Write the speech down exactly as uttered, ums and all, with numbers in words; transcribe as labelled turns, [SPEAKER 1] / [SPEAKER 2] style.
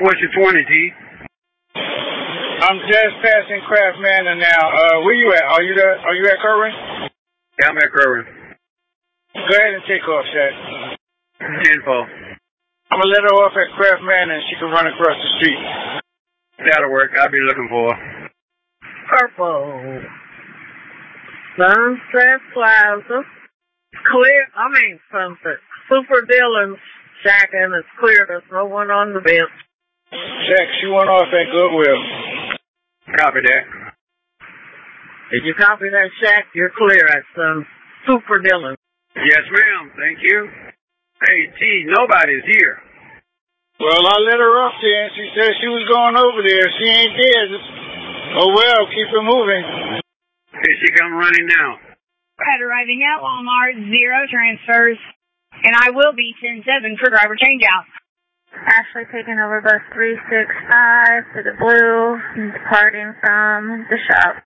[SPEAKER 1] What's your twenty, T?
[SPEAKER 2] I'm just passing Kraft Manor now. Uh, where you at? Are you there? Are you at Kerwin?
[SPEAKER 1] Yeah, I'm at Kerwin.
[SPEAKER 2] Go ahead and take off, Shaq.
[SPEAKER 1] Info.
[SPEAKER 2] I'm gonna let her off at Kraft Manor and she can run across the street.
[SPEAKER 1] That'll work. I'll be looking for her.
[SPEAKER 3] Purple. Sunset Plaza. Clear, I mean Sunset. Super Dylan's shack and it's clear. There's no one on the bench.
[SPEAKER 2] Shaq, she went off at Goodwill.
[SPEAKER 1] Copy that.
[SPEAKER 3] Did you copy that, Shack? You're clear at um, Super Dylan.
[SPEAKER 1] Yes, ma'am. Thank you. Hey, T, nobody's here.
[SPEAKER 2] Well, I let her off there and she said she was going over there. She ain't there. Just, oh, well, keep her moving.
[SPEAKER 1] Here she come running now.
[SPEAKER 4] At arriving at Walmart, zero transfers. And I will be ten seven for driver changeout.
[SPEAKER 5] Ashley taking over bus three six five to the blue and departing from the shop.